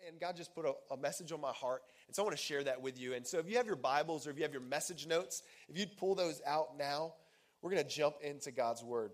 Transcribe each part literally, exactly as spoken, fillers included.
and God just put a, a message on my heart. And so I want to share that with you. And so if you have your Bibles or if you have your message notes, if you'd pull those out now, we're going to jump into God's word.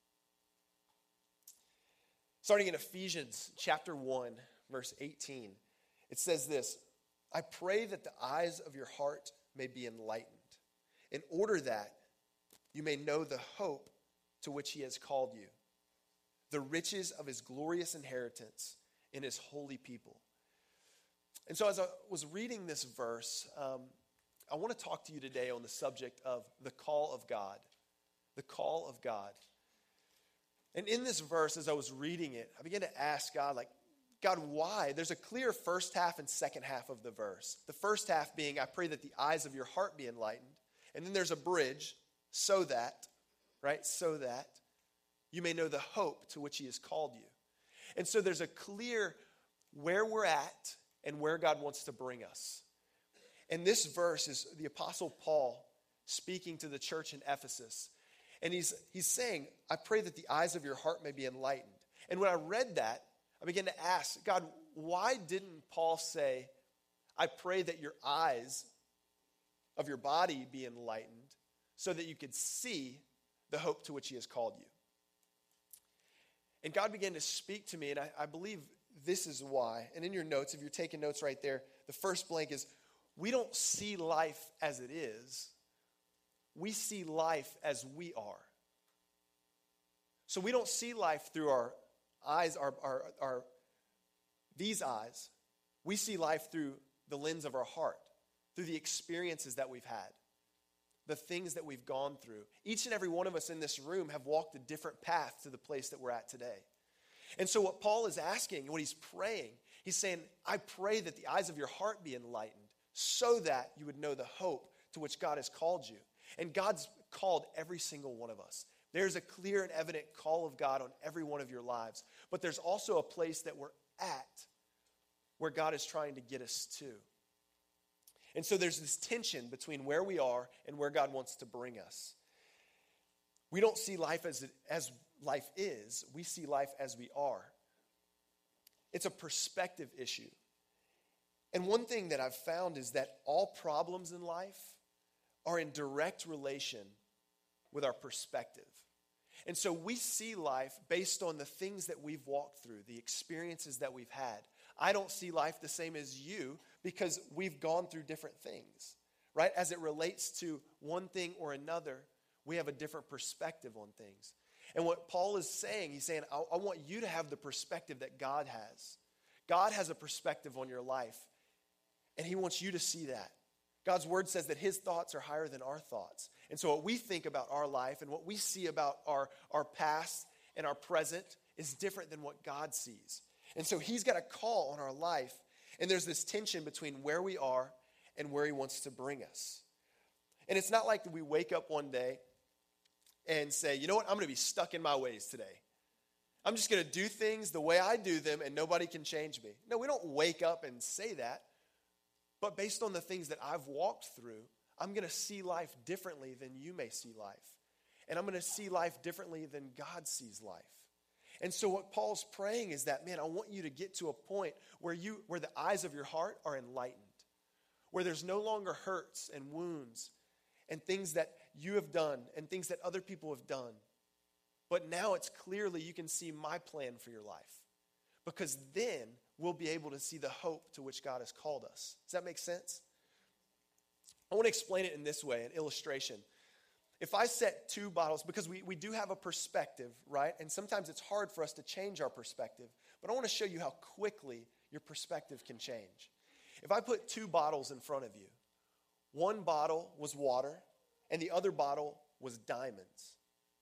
Starting in Ephesians chapter one, verse eighteen, it says this, I pray that the eyes of your heart may be enlightened, in order that you may know the hope to which he has called you, the riches of his glorious inheritance in his holy people. And so as I was reading this verse, um, I want to talk to you today on the subject of the call of God. The call of God. And in this verse, as I was reading it, I began to ask God, like, God, why? There's a clear first half and second half of the verse. The first half being, I pray that the eyes of your heart be enlightened. And then there's a bridge, so that, right, so that you may know the hope to which he has called you. And so there's a clear where we're at and where God wants to bring us. And this verse is the Apostle Paul speaking to the church in Ephesus. And he's, he's saying, I pray that the eyes of your heart may be enlightened. And when I read that, I began to ask, God, why didn't Paul say, I pray that your eyes of your body be enlightened so that you could see the hope to which he has called you? And God began to speak to me, and I, I believe this is why. And in your notes, if you're taking notes right there, the first blank is, we don't see life as it is. We see life as we are. So we don't see life through our eyes, our, our, our these eyes. We see life through the lens of our heart, through the experiences that we've had, the things that we've gone through. Each and every one of us in this room have walked a different path to the place that we're at today. And so what Paul is asking, what he's praying, he's saying, I pray that the eyes of your heart be enlightened so that you would know the hope to which God has called you. And God's called every single one of us. There's a clear and evident call of God on every one of your lives. But there's also a place that we're at where God is trying to get us to. And so there's this tension between where we are and where God wants to bring us. We don't see life as it, as life is. We see life as we are. It's a perspective issue. And one thing that I've found is that all problems in life are in direct relation with our perspective. And so we see life based on the things that we've walked through, the experiences that we've had. I don't see life the same as you because we've gone through different things, right? As it relates to one thing or another, we have a different perspective on things. And what Paul is saying, he's saying, I, I want you to have the perspective that God has. God has a perspective on your life, and he wants you to see that. God's word says that his thoughts are higher than our thoughts. And so what we think about our life and what we see about our, our past and our present is different than what God sees. And so he's got a call on our life, and there's this tension between where we are and where he wants to bring us. And it's not like we wake up one day and say, you know what, I'm going to be stuck in my ways today. I'm just going to do things the way I do them and nobody can change me. No, we don't wake up and say that. But based on the things that I've walked through, I'm going to see life differently than you may see life. And I'm going to see life differently than God sees life. And so what Paul's praying is that, man, I want you to get to a point where you, where the eyes of your heart are enlightened, where there's no longer hurts and wounds and things that you have done and things that other people have done. But now it's clearly you can see my plan for your life, because then we'll be able to see the hope to which God has called us. Does that make sense? I want to explain it in this way, an illustration. If I set two bottles, because we, we do have a perspective, right? And sometimes it's hard for us to change our perspective. But I want to show you how quickly your perspective can change. If I put two bottles in front of you, one bottle was water and the other bottle was diamonds.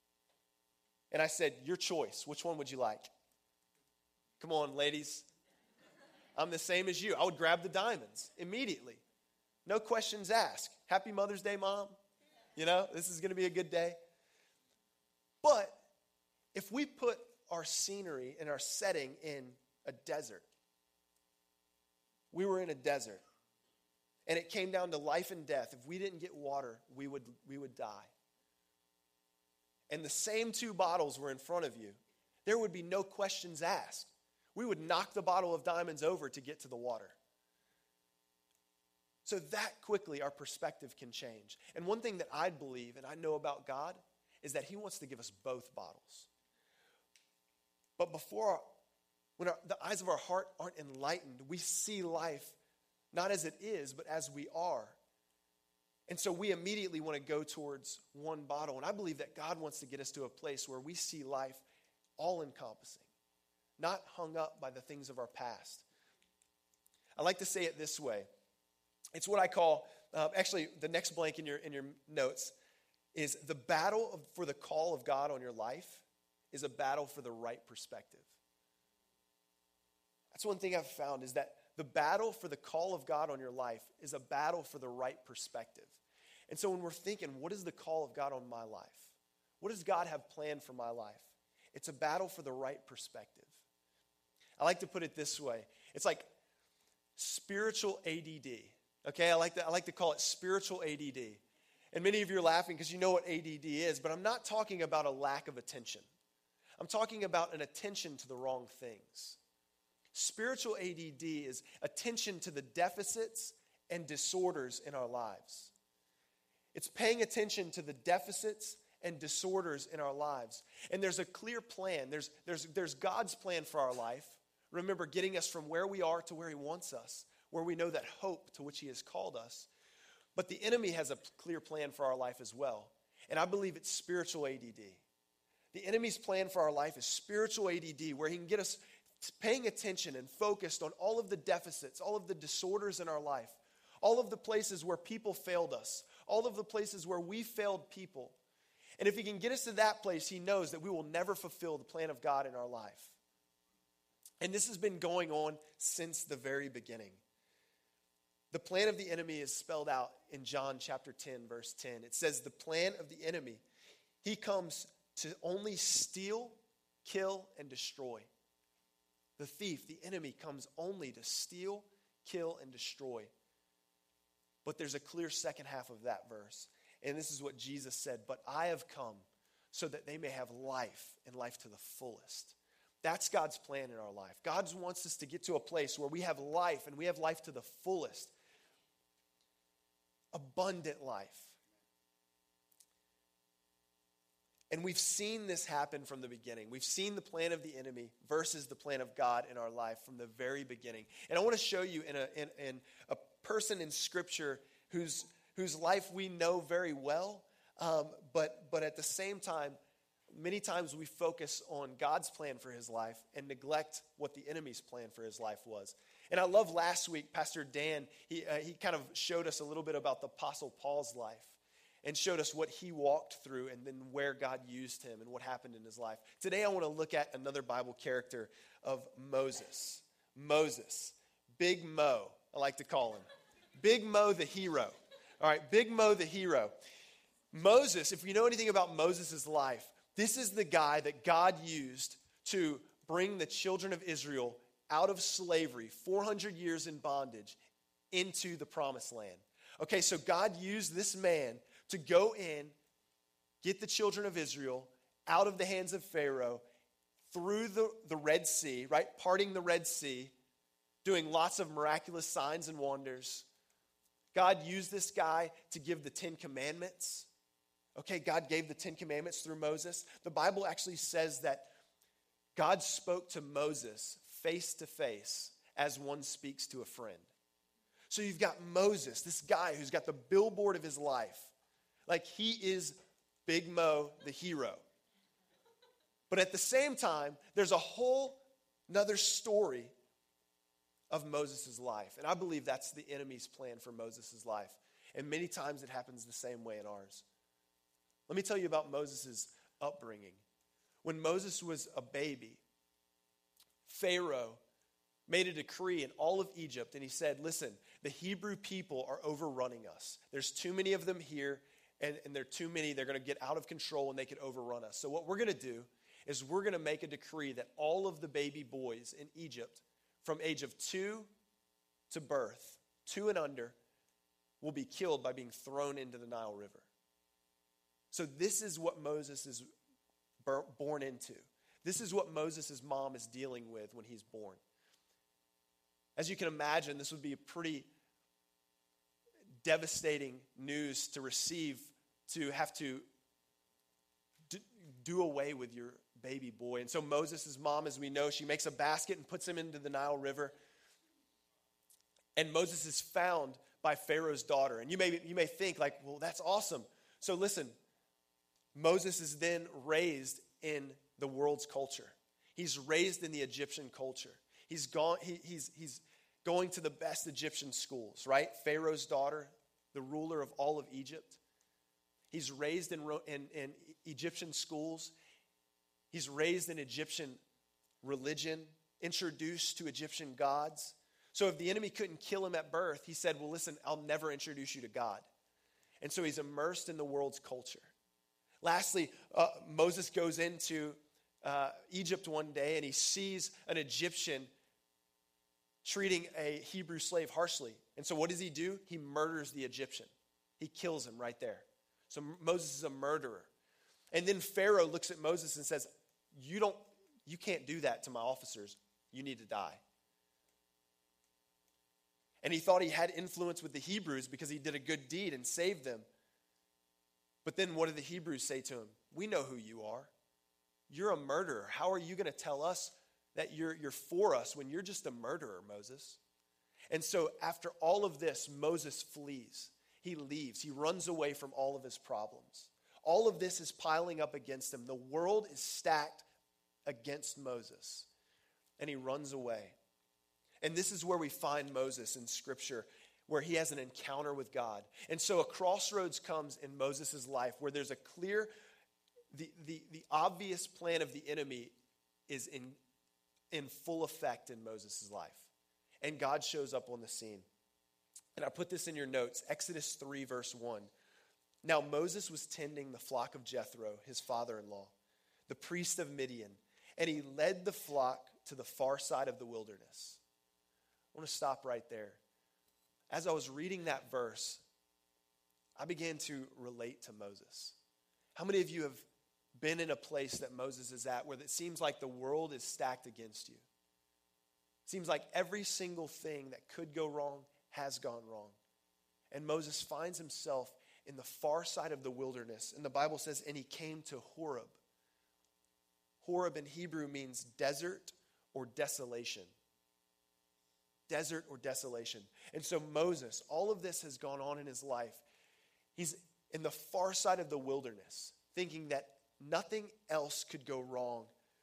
And I said, your choice, which one would you like? Come on, ladies. I'm the same as you. I would grab the diamonds immediately. No questions asked. Happy Mother's Day, Mom. You know, this is going to be a good day. But if we put our scenery and our setting in a desert, we were in a desert, and it came down to life and death. If we didn't get water, we would, we would die. And the same two bottles were in front of you. There would be no questions asked. we would knock the bottle of diamonds over to get to the water. So that quickly our perspective can change. And one thing that I believe and I know about God is that he wants to give us both bottles. But before, our, when our, the eyes of our heart aren't enlightened, we see life not as it is, but as we are. And so we immediately want to go towards one bottle. And I believe that God wants to get us to a place where we see life all-encompassing, not hung up by the things of our past. I like to say it this way. It's what I call, uh, actually, the next blank in your in your notes is the battle of, for the call of God on your life is a battle for the right perspective. That's one thing I've found is that the battle for the call of God on your life is a battle for the right perspective. And so when we're thinking, what is the call of God on my life? What does God have planned for my life? It's a battle for the right perspective. I like to put it this way. It's like spiritual A D D. Okay, I like to, I like to call it spiritual A D D. And many of you are laughing because you know what A D D is, but I'm not talking about a lack of attention. I'm talking about an attention to the wrong things. Spiritual A D D is attention to the deficits and disorders in our lives. It's paying attention to the deficits and disorders in our lives. And there's a clear plan. There's, there's, there's God's plan for our life. Remember, getting us from where we are to where he wants us, where we know that hope to which he has called us. But the enemy has a clear plan for our life as well. And I believe it's spiritual A D D. The enemy's plan for our life is spiritual A D D, where he can get us paying attention and focused on all of the deficits, all of the disorders in our life, all of the places where people failed us, all of the places where we failed people. And if he can get us to that place, he knows that we will never fulfill the plan of God in our life. And this has been going on since the very beginning. The plan of the enemy is spelled out in John chapter ten, verse ten. It says the plan of the enemy, he comes to only steal, kill, and destroy. The thief, the enemy, comes only to steal, kill, and destroy. But there's a clear second half of that verse. And this is what Jesus said, but I have come so that they may have life and life to the fullest. That's God's plan in our life. God wants us to get to a place where we have life and we have life to the fullest. Abundant life. And we've seen this happen from the beginning. We've seen the plan of the enemy versus the plan of God in our life from the very beginning. And I want to show you in a, in, in a person in Scripture whose, whose life we know very well, um, but, but at the same time, many times we focus on God's plan for his life and neglect what the enemy's plan for his life was. And I love last week, Pastor Dan, he, uh, he kind of showed us a little bit about the Apostle Paul's life and showed us what he walked through and then where God used him and what happened in his life. Today I want to look at another Bible character of Moses. Moses. Big Mo, I like to call him. Big Mo the hero. All right, Big Mo the hero. Moses, if you know anything about Moses' life, this is the guy that God used to bring the children of Israel out of slavery, four hundred years in bondage, into the promised land. Okay, so God used this man to go in, get the children of Israel out of the hands of Pharaoh, through the, the Red Sea, right? Parting the Red Sea, doing lots of miraculous signs and wonders. God used this guy to give the Ten Commandments. Okay, God gave the Ten Commandments through Moses. The Bible actually says that God spoke to Moses face to face as one speaks to a friend. So you've got Moses, this guy who's got the billboard of his life. Like he is Big Mo, the hero. But at the same time, there's a whole another story of Moses' life. And I believe that's the enemy's plan for Moses' life. And many times it happens the same way in ours. Let me tell you about Moses' upbringing. When Moses was a baby, Pharaoh made a decree in all of Egypt, and he said, listen, the Hebrew people are overrunning us. There's too many of them here, and, and there are too many. They're going to get out of control, and they could overrun us. So what we're going to do is we're going to make a decree that all of the baby boys in Egypt from age of two to birth, two and under, will be killed by being thrown into the Nile River. So this is what Moses is born into. This is what Moses' mom is dealing with when he's born. As you can imagine, this would be a pretty devastating news to receive, to have to d- do away with your baby boy. And so Moses' mom, as we know, she makes a basket and puts him into the Nile River. And Moses is found by Pharaoh's daughter. And you may, you may think like, well, that's awesome. So listen, Moses is then raised in the world's culture. He's raised in the Egyptian culture. He's gone, he, he's, he's going to the best Egyptian schools, right? Pharaoh's daughter, the ruler of all of Egypt. He's raised in, in, in Egyptian schools. He's raised in Egyptian religion, introduced to Egyptian gods. So if the enemy couldn't kill him at birth, he said, well, listen, I'll never introduce you to God. And so he's immersed in the world's culture. Lastly, uh, Moses goes into uh, Egypt one day and he sees an Egyptian treating a Hebrew slave harshly. And so what does he do? He murders the Egyptian. He kills him right there. So Moses is a murderer. And then Pharaoh looks at Moses and says, you don't, you can't do that to my officers. You need to die. And he thought he had influence with the Hebrews because he did a good deed and saved them. But then what did the Hebrews say to him? We know who you are. You're a murderer. How are you going to tell us that you're, you're for us when you're just a murderer, Moses? And so after all of this, Moses flees. He leaves. He runs away from all of his problems. All of this is piling up against him. The world is stacked against Moses. And he runs away. And this is where we find Moses in Scripture, where he has an encounter with God. And so a crossroads comes in Moses' life where there's a clear, the, the, the obvious plan of the enemy is in, in full effect in Moses' life. And God shows up on the scene. And I put this in your notes, Exodus three, verse one. Now Moses was tending the flock of Jethro, his father-in-law, the priest of Midian, and he led the flock to the far side of the wilderness. I want to stop right there. As I was reading that verse, I began to relate to Moses. How many of you have been in a place that Moses is at where it seems like the world is stacked against you? It seems like every single thing that could go wrong has gone wrong. And Moses finds himself in the far side of the wilderness. And the Bible says, and he came to Horeb. Horeb in Hebrew means desert or desolation. Desert or desolation. And so Moses, all of this has gone on in his life. He's in the far side of the wilderness, thinking that nothing else could go wrong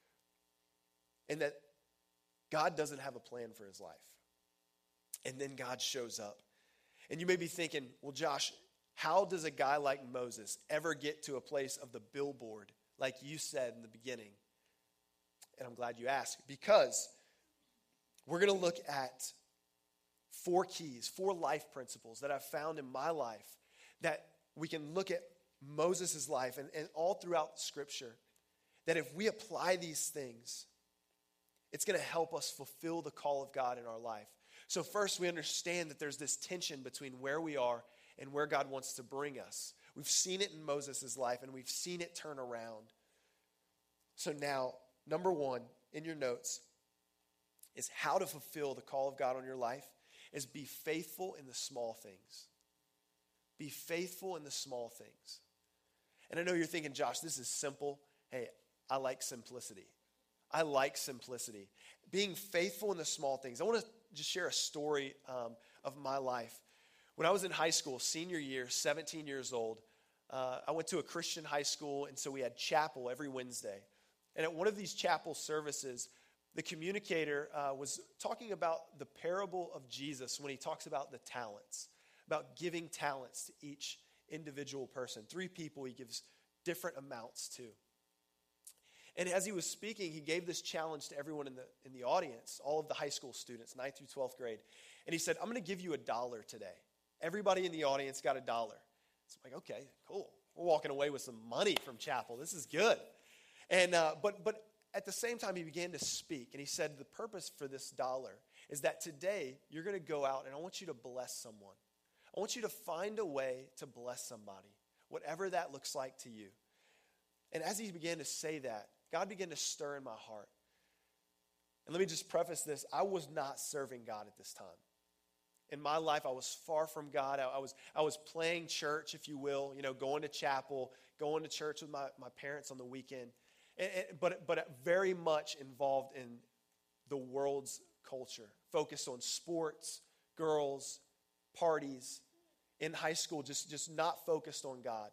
and that God doesn't have a plan for his life. And then God shows up. And you may be thinking, well, Josh, how does a guy like Moses ever get to a place of the billboard, like you said in the beginning? And I'm glad you asked, because we're going to look at four keys, four life principles that I've found in my life that we can look at Moses' life and, and all throughout Scripture, that if we apply these things, it's going to help us fulfill the call of God in our life. So first, we understand that there's this tension between where we are and where God wants to bring us. We've seen it in Moses' life, and we've seen it turn around. So now, number one, in your notes, is how to fulfill the call of God on your life is be faithful in the small things. Be faithful in the small things. And I know you're thinking, Josh, this is simple. Hey, I like simplicity. I like simplicity. Being faithful in the small things. I want to just share a story um, of my life. When I was in high school, senior year, seventeen years old, uh, I went to a Christian high school, and so we had chapel every Wednesday. And at one of these chapel services, the communicator uh, was talking about the parable of Jesus when he talks about the talents, about giving talents to each individual person. Three people he gives different amounts to. And as he was speaking, he gave this challenge to everyone in the in the audience, all of the high school students, ninth through twelfth grade. And he said, I'm going to give you a dollar today. Everybody in the audience got a dollar. So I'm like, okay, cool. We're walking away with some money from chapel. This is good. And uh, but but at the same time, he began to speak. And he said, the purpose for this dollar is that today you're going to go out and I want you to bless someone. I want you to find a way to bless somebody, whatever that looks like to you. And as he began to say that, God began to stir in my heart. And let me just preface this. I was not serving God at this time. In my life, I was far from God. I, I was I was playing church, if you will, you know, going to chapel, going to church with my, my parents on the weekend, and, and, but, but very much involved in the world's culture, focused on sports, girls, parties, in high school, just, just not focused on God.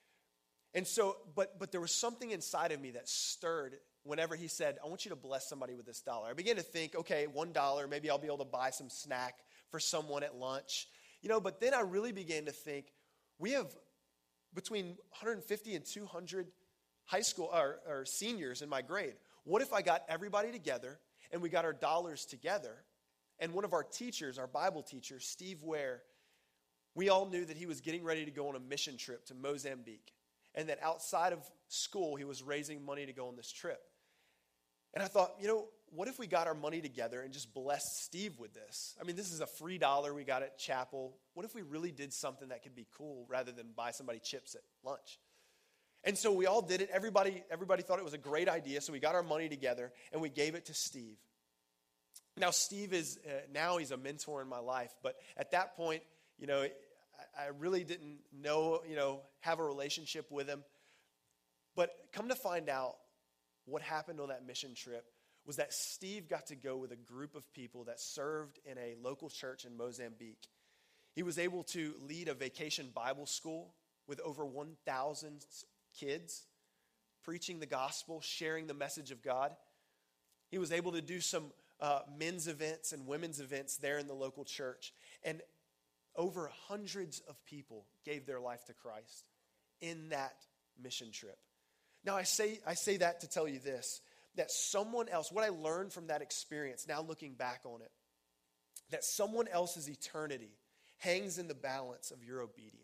And so, but but there was something inside of me that stirred whenever he said, I want you to bless somebody with this dollar. I began to think, okay, one dollar, maybe I'll be able to buy some snack for someone at lunch. You know, but then I really began to think, we have between one hundred fifty and two hundred high school or, or seniors in my grade. What if I got everybody together and we got our dollars together, and one of our teachers, our Bible teacher, Steve Ware, we all knew that he was getting ready to go on a mission trip to Mozambique, and that outside of school, he was raising money to go on this trip. And I thought, you know, what if we got our money together and just blessed Steve with this? I mean, this is a free dollar we got at chapel. What if we really did something that could be cool rather than buy somebody chips at lunch? And so we all did it. Everybody, everybody thought it was a great idea, so we got our money together, and we gave it to Steve. Now, Steve is, uh, now he's a mentor in my life, but at that point, you know, I, I really didn't know, you know, have a relationship with him. But come to find out, what happened on that mission trip was that Steve got to go with a group of people that served in a local church in Mozambique. He was able to lead a vacation Bible school with over one thousand kids, preaching the gospel, sharing the message of God. He was able to do some uh, men's events and women's events there in the local church. And over hundreds of people gave their life to Christ in that mission trip. Now, I say I say that to tell you this, that someone else, what I learned from that experience, now looking back on it, that someone else's eternity hangs in the balance of your obedience.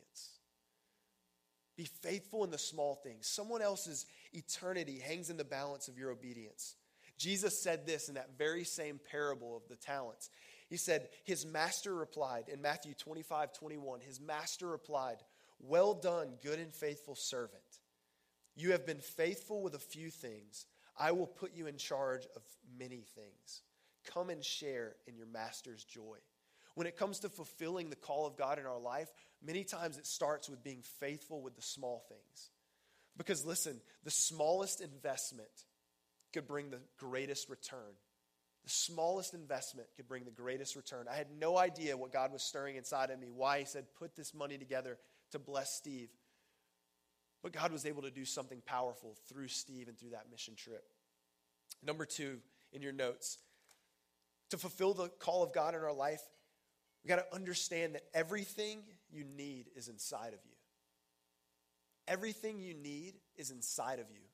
Be faithful in the small things. Someone else's eternity hangs in the balance of your obedience. Jesus said this in that very same parable of the talents. He said, his master replied, in Matthew twenty-five, twenty-one, his master replied, well done, good and faithful servant. You have been faithful with a few things. I will put you in charge of many things. Come and share in your master's joy. When it comes to fulfilling the call of God in our life, many times it starts with being faithful with the small things. Because listen, the smallest investment could bring the greatest return. The smallest investment could bring the greatest return. I had no idea what God was stirring inside of me, why he said, put this money together to bless Steve. But God was able to do something powerful through Steve and through that mission trip. Number two, in your notes, to fulfill the call of God in our life, we got to understand that everything you need is inside of you. Everything you need is inside of you.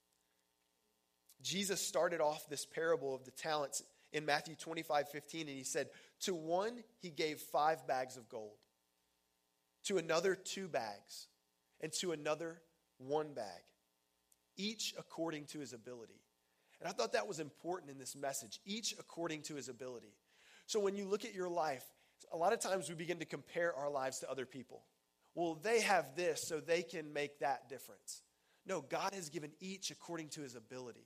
Jesus started off this parable of the talents in Matthew twenty-five, fifteen, and he said, to one, he gave five bags of gold. To another, two bags. And to another, one bag. Each according to his ability. And I thought that was important in this message. Each according to his ability. So when you look at your life, a lot of times we begin to compare our lives to other people. Well, they have this, so they can make that difference. No, God has given each according to his ability.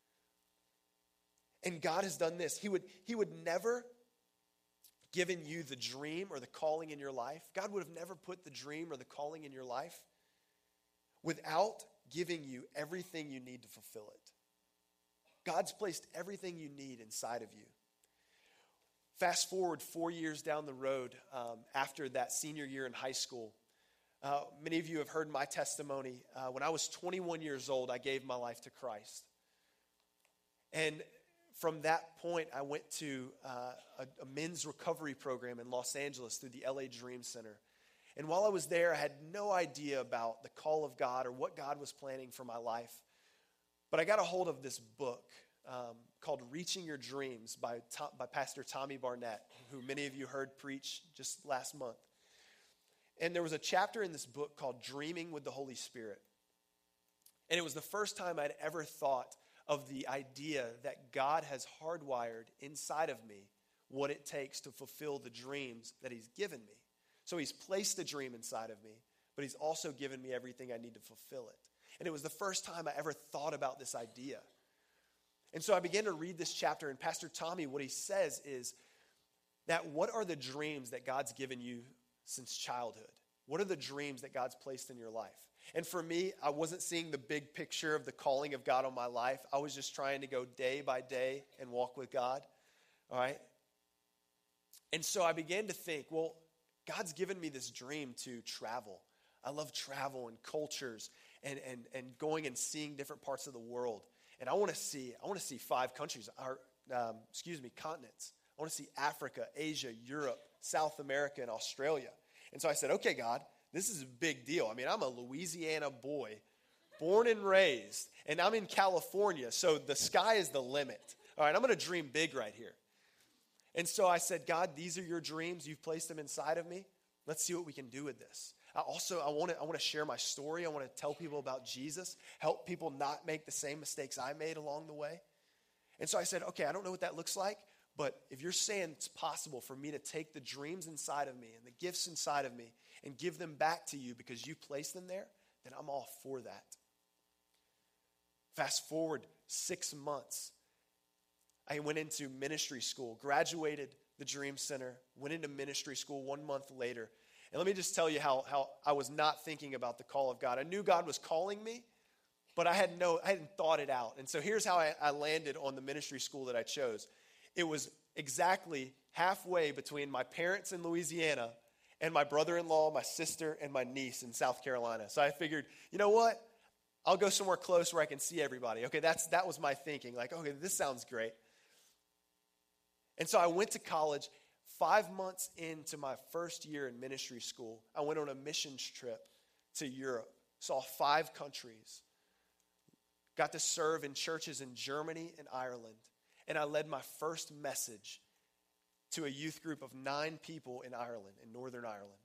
And God has done this. He would, he would never given you the dream or the calling in your life. God would have never put the dream or the calling in your life without giving you everything you need to fulfill it. God's placed everything you need inside of you. Fast forward four years down the road um, after that senior year in high school. Uh, many of you have heard my testimony. Uh, when I was twenty-one years old, I gave my life to Christ. And from that point, I went to uh, a, a men's recovery program in Los Angeles through the L A Dream Center. And while I was there, I had no idea about the call of God or what God was planning for my life. But I got a hold of this book um, called Reaching Your Dreams by, Tom, by Pastor Tommy Barnett, who many of you heard preach just last month. And there was a chapter in this book called Dreaming with the Holy Spirit. And it was the first time I'd ever thought of the idea that God has hardwired inside of me what it takes to fulfill the dreams that he's given me. So he's placed a dream inside of me, but he's also given me everything I need to fulfill it. And it was the first time I ever thought about this idea. And so I began to read this chapter, and Pastor Tommy, what he says is that what are the dreams that God's given you since childhood? What are the dreams that God's placed in your life? And for me, I wasn't seeing the big picture of the calling of God on my life. I was just trying to go day by day and walk with God, all right? And so I began to think, well, God's given me this dream to travel. I love travel and cultures and, and, and going and seeing different parts of the world. And I want to see, I want to see five countries, or um, excuse me, continents. I want to see Africa, Asia, Europe, South America, and Australia. And so I said, okay, God, this is a big deal. I mean, I'm a Louisiana boy, born and raised, and I'm in California, so the sky is the limit. All right, I'm going to dream big right here. And so I said, God, these are your dreams. You've placed them inside of me. Let's see what we can do with this. I also, I want to I want to share my story. I want to tell people about Jesus, help people not make the same mistakes I made along the way. And so I said, okay, I don't know what that looks like, but if you're saying it's possible for me to take the dreams inside of me and the gifts inside of me and give them back to you because you placed them there, then I'm all for that. Fast forward six months. I went into ministry school, graduated the Dream Center, went into ministry school one month later. And let me just tell you how, how I was not thinking about the call of God. I knew God was calling me, but I had no, I hadn't thought it out. And so here's how I, I landed on the ministry school that I chose. It was exactly halfway between my parents in Louisiana and my brother-in-law, my sister, and my niece in South Carolina. So I figured, you know what? I'll go somewhere close where I can see everybody. Okay, that's that was my thinking. Like, okay, this sounds great. And so I went to college. Five months into my first year in ministry school, I went on a missions trip to Europe, saw five countries, got to serve in churches in Germany and Ireland, and I led my first message to a youth group of nine people in Ireland, in Northern Ireland.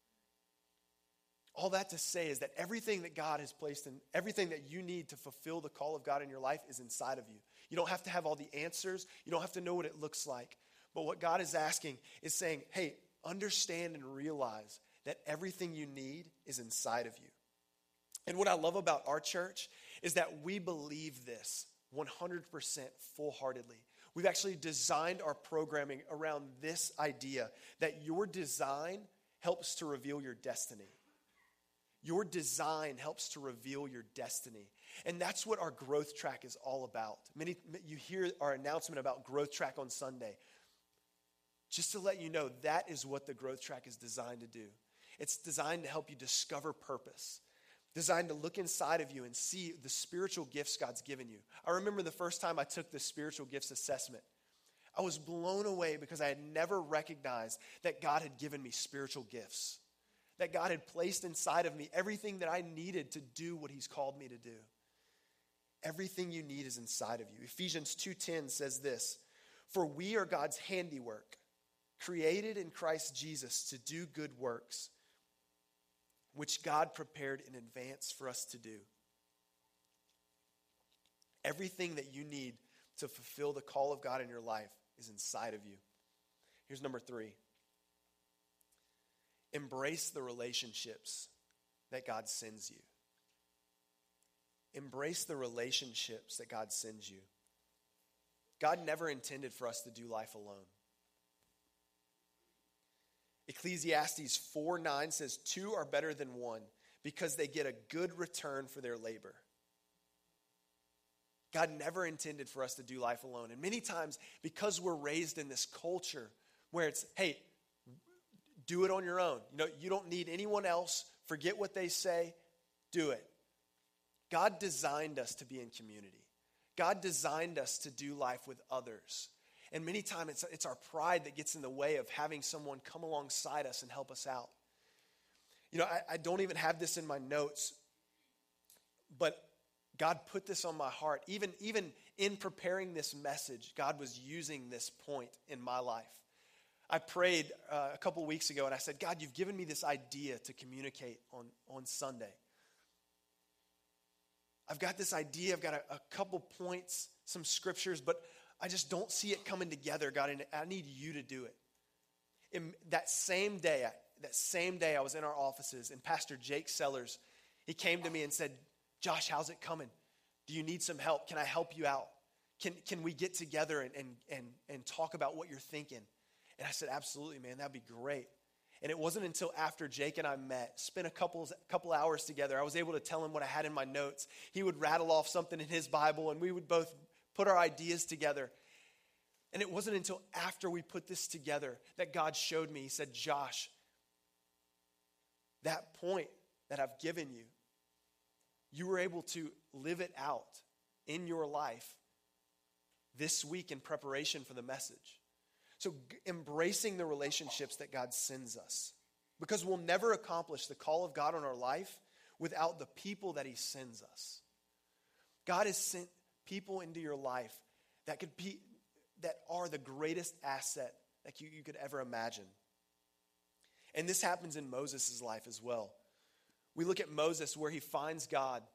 All that to say is that everything that God has placed in, everything that you need to fulfill the call of God in your life is inside of you. You don't have to have all the answers. You don't have to know what it looks like. But what God is asking is saying, hey, understand and realize that everything you need is inside of you. And what I love about our church is that we believe this one hundred percent full-heartedly. We've actually designed our programming around this idea that your design helps to reveal your destiny. Your design helps to reveal your destiny. And that's what our growth track is all about. Many, you hear our announcement about growth track on Sunday. Just to let you know, that is what the growth track is designed to do. It's designed to help you discover purpose, designed to look inside of you and see the spiritual gifts God's given you. I remember the first time I took the spiritual gifts assessment. I was blown away because I had never recognized that God had given me spiritual gifts, that God had placed inside of me everything that I needed to do what he's called me to do. Everything you need is inside of you. Ephesians two ten says this, "For we are God's handiwork, created in Christ Jesus to do good works, which God prepared in advance for us to do." Everything that you need to fulfill the call of God in your life is inside of you. Here's number three. Embrace the relationships that God sends you. Embrace the relationships that God sends you. God never intended for us to do life alone. Ecclesiastes four nine says, "Two are better than one because they get a good return for their labor." God never intended for us to do life alone. And many times, because we're raised in this culture where it's, hey, do it on your own. You know, you don't need anyone else. Forget what they say. Do it. God designed us to be in community. God designed us to do life with others. And many times it's, it's our pride that gets in the way of having someone come alongside us and help us out. You know, I, I don't even have this in my notes, but God put this on my heart. Even, even in preparing this message, God was using this point in my life. I prayed uh, a couple weeks ago and I said, God, you've given me this idea to communicate on, on Sunday. I've got this idea, I've got a, a couple points, some scriptures, but I just don't see it coming together, God, and I need you to do it. In that same day, that same day I was in our offices, and Pastor Jake Sellers, he came to me and said, Josh, how's it coming? Do you need some help? Can I help you out? Can, can we get together and, and, and, and talk about what you're thinking? And I said, absolutely, man, that'd be great. And it wasn't until after Jake and I met, spent a couple, couple hours together, I was able to tell him what I had in my notes. He would rattle off something in his Bible, and we would both put our ideas together. And it wasn't until after we put this together that God showed me. He said, Josh, that point that I've given you, you were able to live it out in your life this week in preparation for the message. So g- embracing the relationships that God sends us, because we'll never accomplish the call of God on our life without the people that he sends us. God has sent people into your life that could be, that are the greatest asset that you, you could ever imagine. And this happens in Moses' life as well. We look at Moses where he finds God.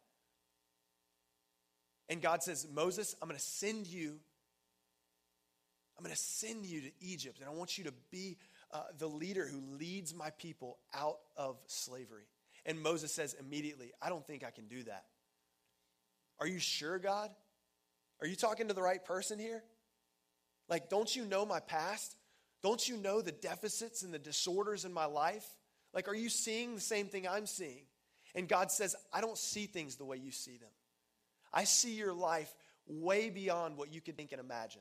And God says, Moses, I'm going to send you, I'm going to send you to Egypt. And I want you to be uh, the leader who leads my people out of slavery. And Moses says immediately, I don't think I can do that. Are you sure, God? Are you talking to the right person here? Like, don't you know my past? Don't you know the deficits and the disorders in my life? Like, are you seeing the same thing I'm seeing? And God says, I don't see things the way you see them. I see your life way beyond what you could think and imagine.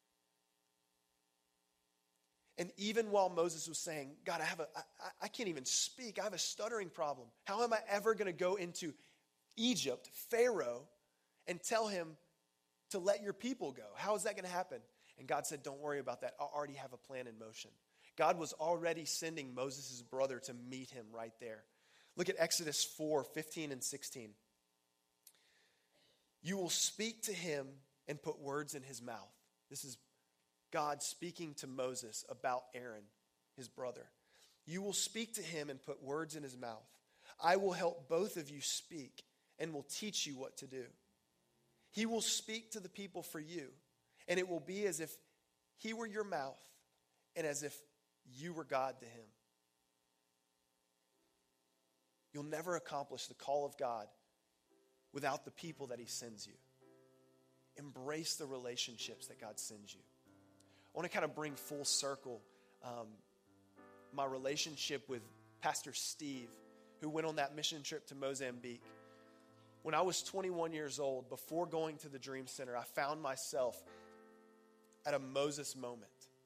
And even while Moses was saying, God, I have a, I, I can't even speak. I have a stuttering problem. How am I ever going to go into Egypt, Pharaoh, and tell him to let your people go? How is that going to happen? And God said, don't worry about that. I already have a plan in motion. God was already sending Moses' brother to meet him right there. Look at Exodus four, fifteen and sixteen. You will speak to him and put words in his mouth. This is God speaking to Moses about Aaron, his brother. You will speak to him and put words in his mouth. I will help both of you speak and will teach you what to do. He will speak to the people for you, and it will be as if he were your mouth and as if you were God to him. You'll never accomplish the call of God without the people that he sends you. Embrace the relationships that God sends you. I want to kind of bring full circle um, my relationship with Pastor Steve, who went on that mission trip to Mozambique. When I was twenty-one years old, before going to the Dream Center, I found myself at a Moses moment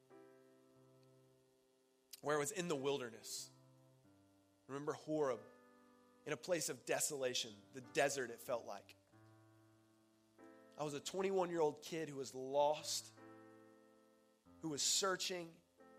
where I was in the wilderness. Remember Horeb, in a place of desolation, the desert it felt like. I was a twenty-one-year-old kid who was lost, who was searching.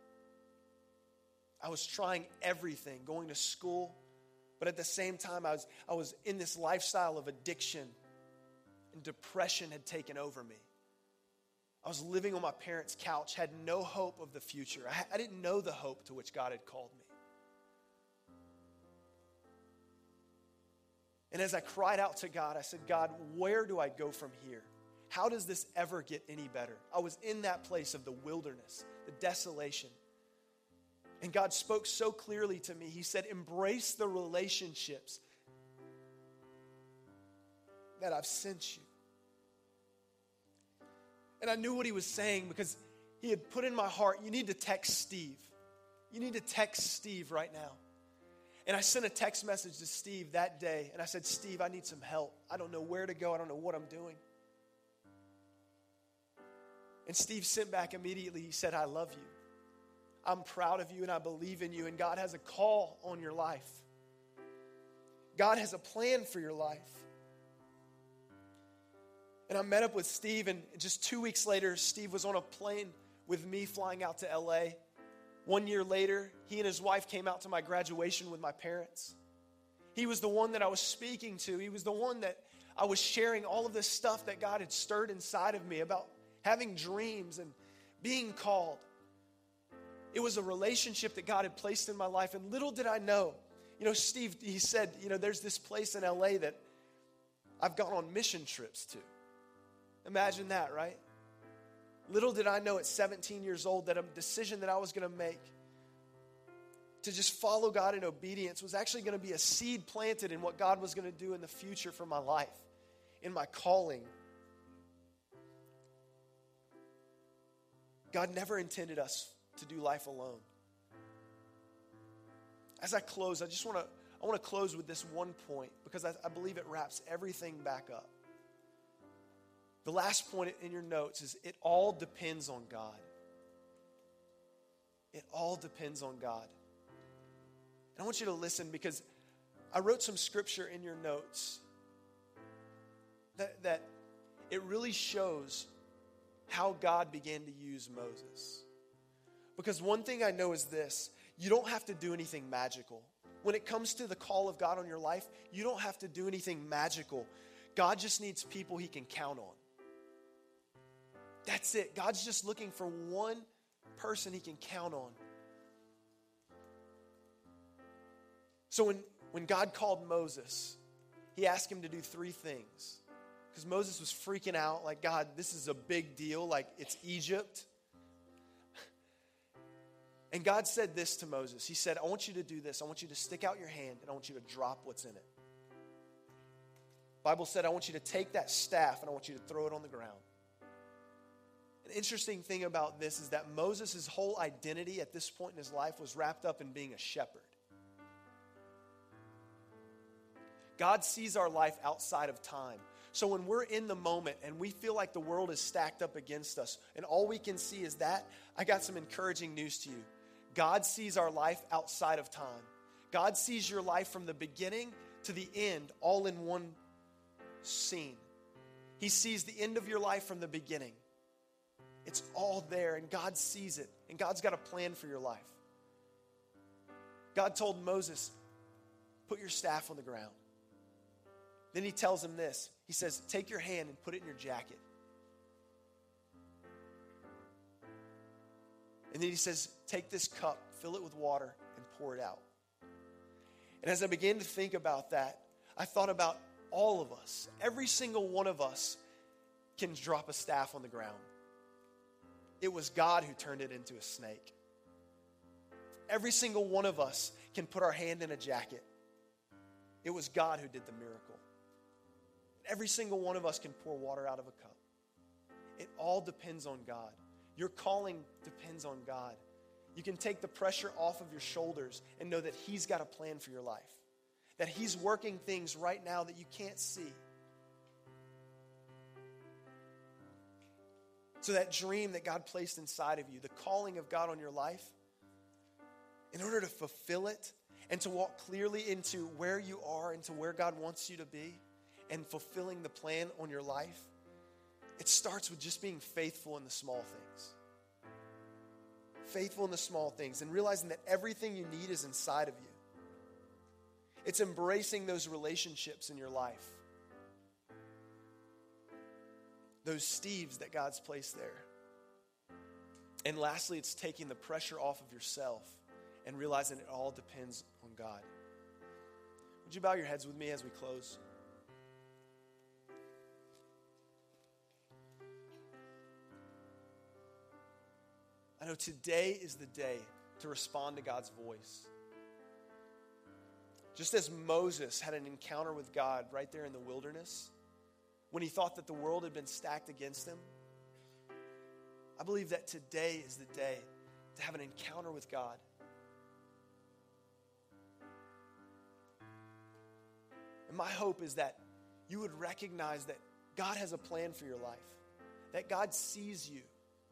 I was trying everything, going to school, but at the same time, I was, I was in this lifestyle of addiction, and depression had taken over me. I was living on my parents' couch, had no hope of the future. I, I didn't know the hope to which God had called me. And as I cried out to God, I said, God, where do I go from here? How does this ever get any better? I was in that place of the wilderness, the desolation. And God spoke so clearly to me. He said, embrace the relationships that I've sent you. And I knew what he was saying because he had put in my heart, you need to text Steve. You need to text Steve right now. And I sent a text message to Steve that day, and I said, Steve, I need some help. I don't know where to go. I don't know what I'm doing. And Steve sent back immediately. He said, I love you. I'm proud of you, and I believe in you, and God has a call on your life. God has a plan for your life. And I met up with Steve, and just two weeks later, Steve was on a plane with me flying out to L A. One year later, he and his wife came out to my graduation with my parents. He was the one that I was speaking to. He was the one that I was sharing all of this stuff that God had stirred inside of me about having dreams and being called. It was a relationship that God had placed in my life, and little did I know. You know, Steve, he said, you know, there's this place in L A that I've gone on mission trips to. Imagine that, right? Little did I know at seventeen years old that a decision that I was going to make to just follow God in obedience was actually going to be a seed planted in what God was going to do in the future for my life, in my calling. God never intended us to do life alone. As I close, I just want to I want to close with this one point because I, I believe it wraps everything back up. The last point in your notes is it all depends on God. It all depends on God. And I want you to listen because I wrote some scripture in your notes that, that it really shows how God began to use Moses. Because one thing I know is this: you don't have to do anything magical. When it comes to the call of God on your life, you don't have to do anything magical. God just needs people he can count on. That's it. God's just looking for one person he can count on. So when, when God called Moses, he asked him to do three things. Because Moses was freaking out, like, God, this is a big deal, like it's Egypt. And God said this to Moses. He said, I want you to do this. I want you to stick out your hand and I want you to drop what's in it. The Bible said, I want you to take that staff and I want you to throw it on the ground. An interesting thing about this is that Moses' whole identity at this point in his life was wrapped up in being a shepherd. God sees our life outside of time. So when we're in the moment and we feel like the world is stacked up against us and all we can see is that, I got some encouraging news to you. God sees our life outside of time. God sees your life from the beginning to the end, all in one scene. He sees the end of your life from the beginning. It's all there, and God sees it, and God's got a plan for your life. God told Moses, put your staff on the ground. Then he tells him this. He says, take your hand and put it in your jacket. And then he says, take this cup, fill it with water, and pour it out. And as I began to think about that, I thought about all of us. Every single one of us can drop a staff on the ground. It was God who turned it into a snake. Every single one of us can put our hand in a jacket. It was God who did the miracle. Every single one of us can pour water out of a cup. It all depends on God. Your calling depends on God. You can take the pressure off of your shoulders and know that he's got a plan for your life. That he's working things right now that you can't see. So that dream that God placed inside of you, the calling of God on your life, in order to fulfill it and to walk clearly into where you are and to where God wants you to be and fulfilling the plan on your life, it starts with just being faithful in the small things. Faithful in the small things and realizing that everything you need is inside of you. It's embracing those relationships in your life. Those Steves that God's placed there. And lastly, it's taking the pressure off of yourself and realizing it all depends on God. Would you bow your heads with me as we close? I know today is the day to respond to God's voice. Just as Moses had an encounter with God right there in the wilderness, when he thought that the world had been stacked against him, I believe that today is the day to have an encounter with God. And my hope is that you would recognize that God has a plan for your life, that God sees you.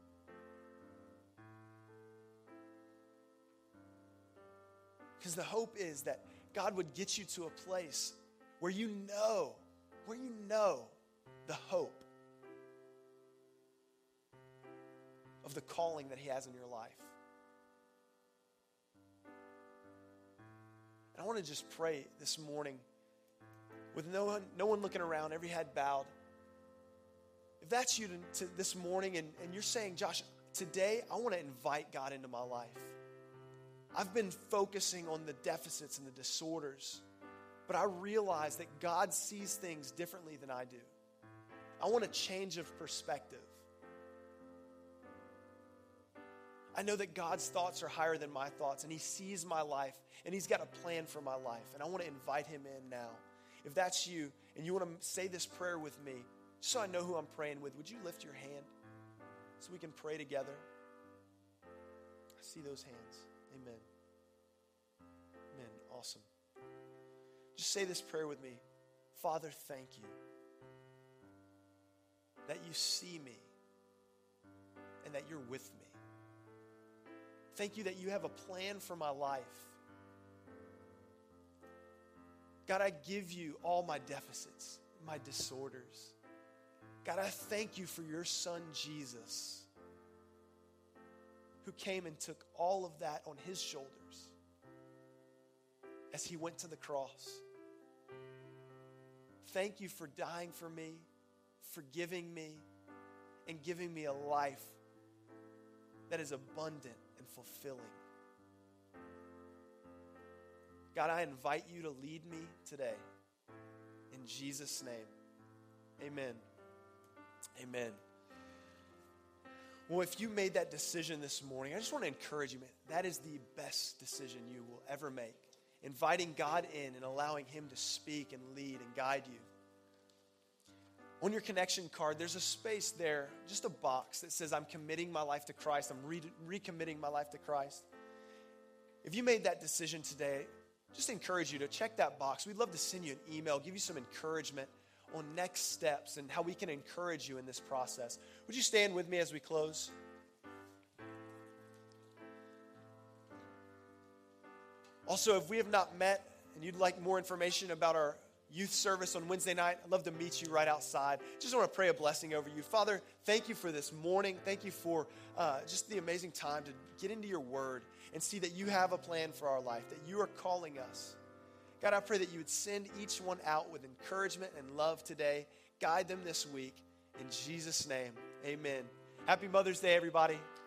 Because the hope is that God would get you to a place where you know, where you know the hope of the calling that he has in your life. And I want to just pray this morning with no one, no one looking around, every head bowed. If that's you to, to this morning and, and you're saying, Josh, today I want to invite God into my life. I've been focusing on the deficits and the disorders, but I realize that God sees things differently than I do. I want a change of perspective. I know that God's thoughts are higher than my thoughts, and he sees my life, and he's got a plan for my life, and I want to invite him in now. If that's you, and you want to say this prayer with me, just so I know who I'm praying with, would you lift your hand so we can pray together? I see those hands. Amen. Amen. Awesome. Just say this prayer with me. Father, thank you that you see me and that you're with me. Thank you that you have a plan for my life. God, I give you all my deficits, my disorders. God, I thank you for your son, Jesus, who came and took all of that on his shoulders as he went to the cross. Thank you for dying for me, forgiving me, and giving me a life that is abundant and fulfilling. God, I invite you to lead me today. In Jesus' name, amen. Amen. Well, if you made that decision this morning, I just want to encourage you, man, that is the best decision you will ever make. Inviting God in and allowing him to speak and lead and guide you. On your connection card, there's a space there, just a box that says, I'm committing my life to Christ. I'm re- recommitting my life to Christ. If you made that decision today, just encourage you to check that box. We'd love to send you an email, give you some encouragement on next steps and how we can encourage you in this process. Would you stand with me as we close? Also, if we have not met and you'd like more information about our youth service on Wednesday night, I'd love to meet you right outside. Just want to pray a blessing over you. Father, thank you for this morning. Thank you for uh, just the amazing time to get into your word and see that you have a plan for our life, that you are calling us. God, I pray that you would send each one out with encouragement and love today. Guide them this week. In Jesus' name, amen. Happy Mother's Day, everybody.